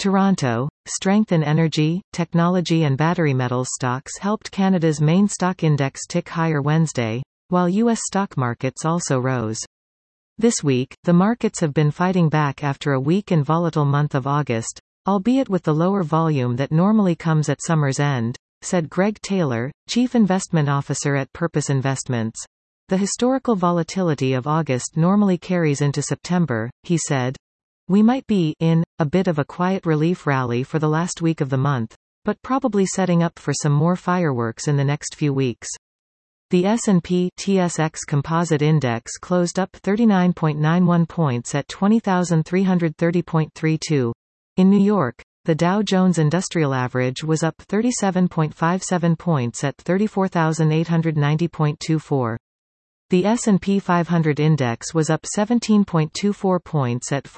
Toronto, strength in energy, technology and battery metals stocks helped Canada's main stock index tick higher Wednesday, while U.S. stock markets also rose. This week, the markets have been fighting back after a weak and volatile month of August, albeit with the lower volume that normally comes at summer's end, said Greg Taylor, Chief Investment Officer at Purpose Investments. The historical volatility of August normally carries into September, he said. We might be in a bit of a quiet relief rally for the last week of the month, but probably setting up for some more fireworks in the next few weeks. The S&P/TSX Composite Index closed up 39.91 points at 20,330.32. In New York, the Dow Jones Industrial Average was up 37.57 points at 34,890.24. The S&P 500 index was up 17.24 points at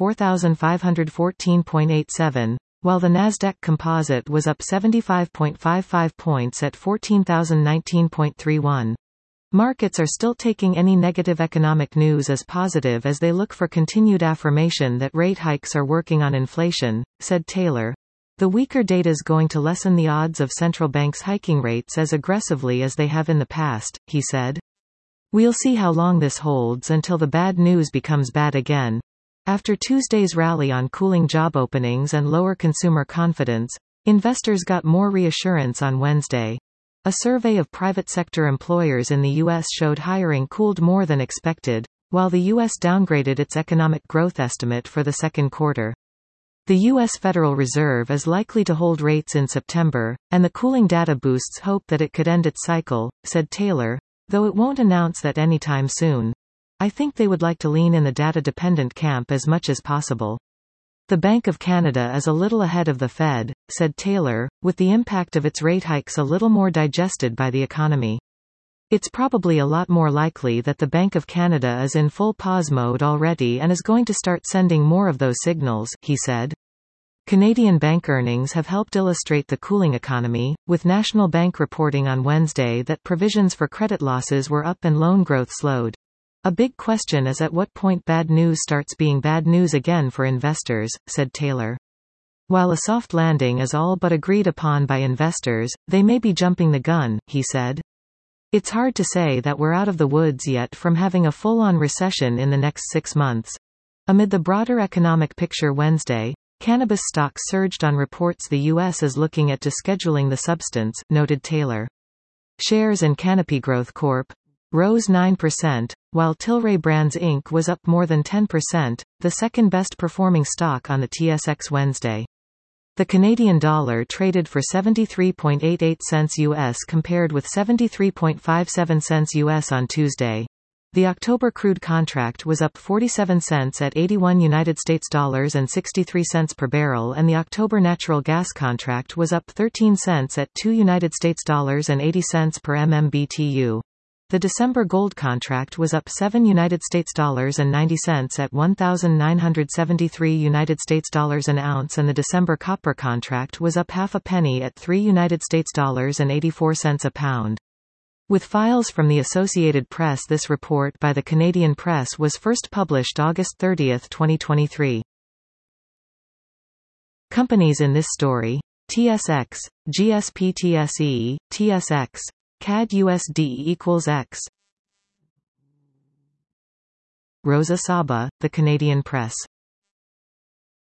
4,514.87, while the Nasdaq Composite was up 75.55 points at 14,019.31. Markets are still taking any negative economic news as positive as they look for continued affirmation that rate hikes are working on inflation, said Taylor. The weaker data is going to lessen the odds of central banks hiking rates as aggressively as they have in the past, he said. We'll see how long this holds until the bad news becomes bad again. After Tuesday's rally on cooling job openings and lower consumer confidence, investors got more reassurance on Wednesday. A survey of private sector employers in the U.S. showed hiring cooled more than expected, while the U.S. downgraded its economic growth estimate for the second quarter. The U.S. Federal Reserve is likely to hold rates in September, and the cooling data boosts hope that it could end its cycle, said Taylor, though it won't announce that anytime soon. I think they would like to lean in the data-dependent camp as much as possible. The Bank of Canada is a little ahead of the Fed, said Taylor, with the impact of its rate hikes a little more digested by the economy. It's probably a lot more likely that the Bank of Canada is in full pause mode already and is going to start sending more of those signals, he said. Canadian bank earnings have helped illustrate the cooling economy, with National Bank reporting on Wednesday that provisions for credit losses were up and loan growth slowed. A big question is at what point bad news starts being bad news again for investors, said Taylor. While a soft landing is all but agreed upon by investors, they may be jumping the gun, he said. It's hard to say that we're out of the woods yet from having a full-on recession in the next 6 months. Amid the broader economic picture Wednesday, cannabis stocks surged on reports the U.S. is looking at descheduling the substance, noted Taylor. Shares in Canopy Growth Corp. Rose 9%, while Tilray Brands Inc. was up more than 10%, the second best performing stock on the TSX Wednesday. The Canadian dollar traded for 73.88 cents US compared with 73.57 cents US on Tuesday. The October crude contract was up 47 cents at 81 United States dollars and 63 cents per barrel, and the October natural gas contract was up 13 cents at 2 United States dollars and 80 cents per MMBTU. The December gold contract was up 7 United States dollars and 90 cents at 1,973 United States dollars an ounce, and the December copper contract was up half a penny at 3 United States dollars and 84 cents a pound. With files from the Associated Press, this report by the Canadian Press was first published August 30, 2023. Companies in this story: TSX, GSPTSE, TSX, CAD USD equals X. Rosa Saba, The Canadian Press.